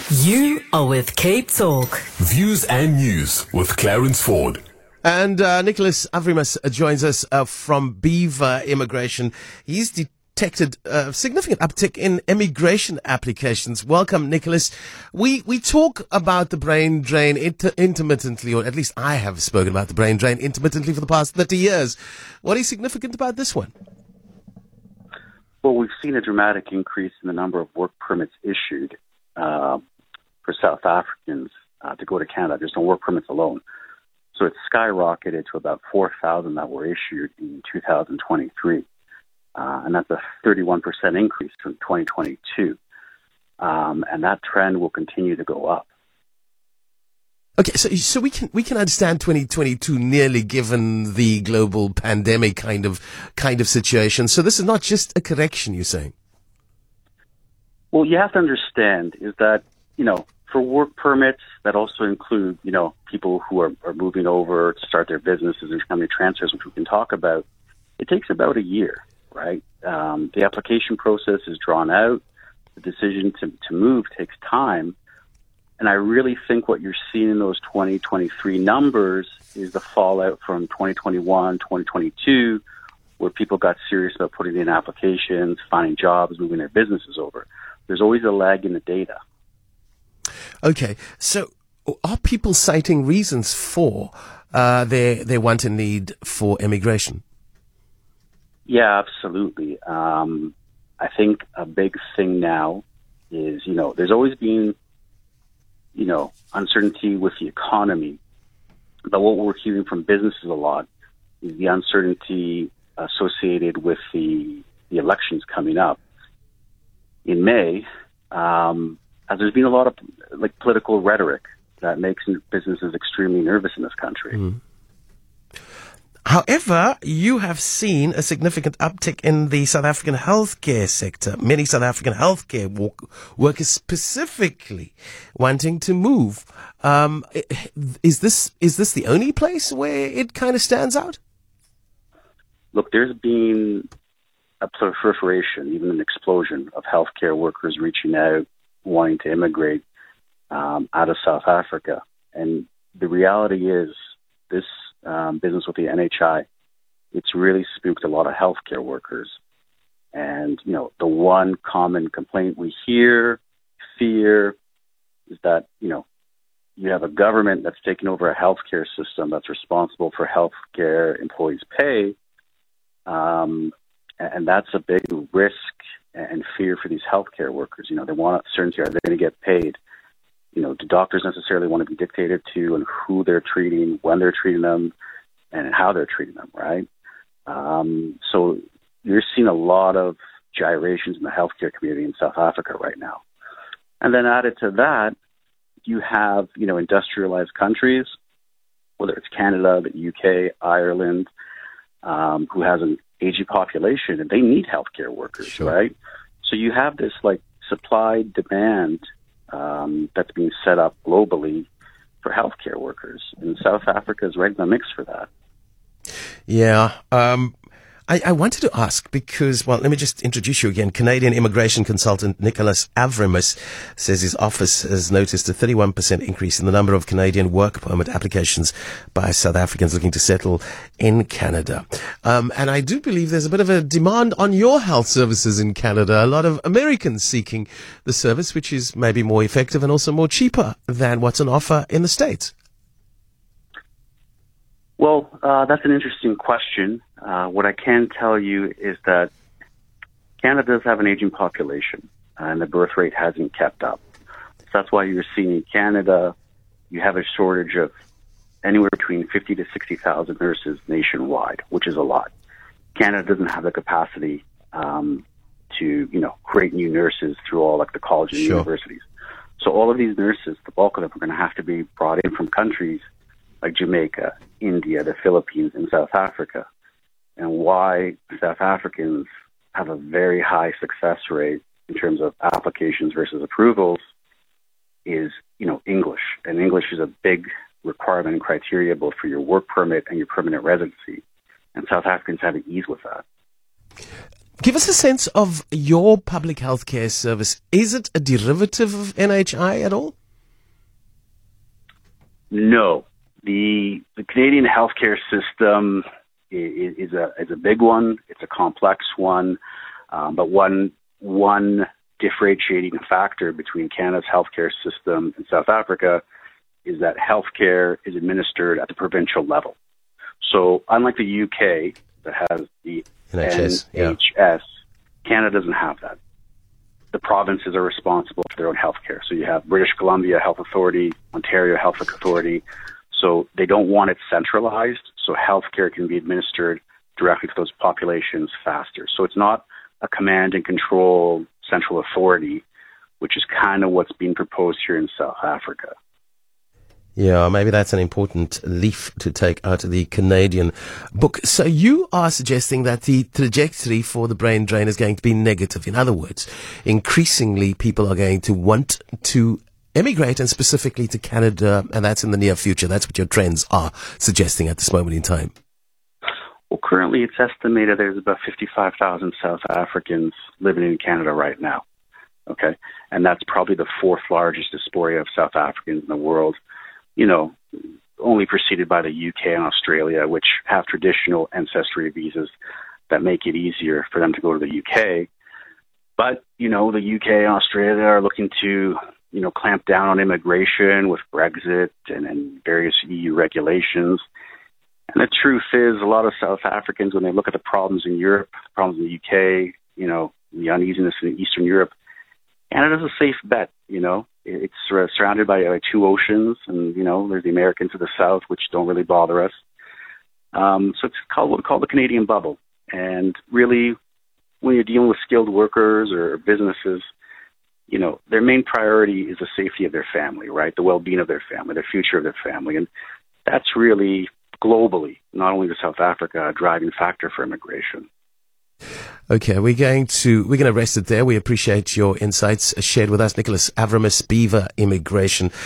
You are with Cape Talk. Views and news with Clarence Ford. And Nicholas Avrimas joins us from Beaver Immigration. He's detected a significant uptick in immigration applications. Welcome, Nicholas. We talk about the brain drain intermittently, or at least I have spoken about the brain drain intermittently for the past 30 years. What is significant about this one? Well, we've seen a dramatic increase in the number of work permits issued for South Africans to go to Canada, just on work permits alone. So it's skyrocketed to about 4,000 that were issued in 2023. And that's a 31% increase from 2022. And that trend will continue to go up. Okay, so we can understand 2022 nearly given the global pandemic kind of situation. So this is not just a correction, you're saying? Well, you have to understand is that, for work permits that also include, people who are moving over to start their businesses and company transfers, which we can talk about, it takes about a year, right? The application process is drawn out. The decision to move takes time. And I really think what you're seeing in those 2023 numbers is the fallout from 2021, 2022, where people got serious about putting in applications, finding jobs, moving their businesses over. There's always a lag in the data. Okay, so are people citing reasons for their want and need for immigration? Yeah, absolutely. I think a big thing now is, there's always been, uncertainty with the economy. But what we're hearing from businesses a lot is the uncertainty associated with the elections coming up in May. As there's been a lot of political rhetoric that makes businesses extremely nervous in this country. Mm. However, you have seen a significant uptick in the South African healthcare sector. Many South African healthcare workers specifically wanting to move. Is this the only place where it kind of stands out? Look, there's been a proliferation, even an explosion of healthcare workers reaching out, wanting to immigrate out of South Africa. And the reality is this business with the NHI, it's really spooked a lot of healthcare workers. And, the one common complaint we fear is that, you have a government that's taken over a healthcare system that's responsible for healthcare employees' pay. And that's a big risk and fear for these healthcare workers. They want certainty. Are they going to get paid? Do doctors necessarily want to be dictated to and who they're treating, when they're treating them, and how they're treating them, right? So you're seeing a lot of gyrations in the healthcare community in South Africa right now. And then added to that, you have, industrialized countries, whether it's Canada, the UK, Ireland, who has an aging population, and they need healthcare workers, sure, right? So you have this supply demand that's being set up globally for healthcare workers, and South Africa is right in the mix for that. Yeah. I wanted to ask because, let me just introduce you again. Canadian immigration consultant Nicholas Avrimas says his office has noticed a 31% increase in the number of Canadian work permit applications by South Africans looking to settle in Canada. And I do believe there's a bit of a demand on your health services in Canada. A lot of Americans seeking the service, which is maybe more effective and also more cheaper than what's on offer in the States. Well, that's an interesting question. What I can tell you is that Canada does have an aging population, and the birth rate hasn't kept up. So that's why you're seeing in Canada, you have a shortage of anywhere between 50 to 60,000 nurses nationwide, which is a lot. Canada doesn't have the capacity to, create new nurses through all the colleges and sure, universities. So all of these nurses, the bulk of them are going to have to be brought in from countries like Jamaica, India, the Philippines, and South Africa. And why South Africans have a very high success rate in terms of applications versus approvals is, English. And English is a big requirement and criteria both for your work permit and your permanent residency. And South Africans have an ease with that. Give us a sense of your public health care service. Is it a derivative of NHI at all? No. The Canadian healthcare system is a big one. It's a complex one. But one differentiating factor between Canada's healthcare system and South Africa is that healthcare is administered at the provincial level. So unlike the UK that has the NHS, Canada doesn't have that. The provinces are responsible for their own healthcare. So you have British Columbia Health Authority, Ontario Health Authority. So they don't want it centralized, so healthcare can be administered directly to those populations faster. So it's not a command and control central authority, which is kind of what's being proposed here in South Africa. Yeah, maybe that's an important leaf to take out of the Canadian book. So you are suggesting that the trajectory for the brain drain is going to be negative. In other words, increasingly people are going to want to emigrate, and specifically to Canada, and that's in the near future. That's what your trends are suggesting at this moment in time. Well, currently it's estimated there's about 55,000 South Africans living in Canada right now. Okay, and that's probably the fourth largest diaspora of South Africans in the world. You know, only preceded by the UK and Australia, which have traditional ancestry visas that make it easier for them to go to the UK. But, you know, the UK and Australia are looking to, you know, clamp down on immigration with Brexit and various EU regulations. And the truth is, a lot of South Africans, when they look at the problems in Europe, the problems in the UK, you know, the uneasiness in Eastern Europe, Canada's a safe bet, you know. It's surrounded by two oceans, and, you know, there's the Americans to the south, which don't really bother us. So it's called the Canadian bubble. And really, when you're dealing with skilled workers or businesses, you know, their main priority is the safety of their family, right? The well-being of their family, the future of their family. And that's really, globally, not only to South Africa, a driving factor for immigration. Okay, we're going to rest it there. We appreciate your insights shared with us, Nicholas Avramis, Beaver Immigration.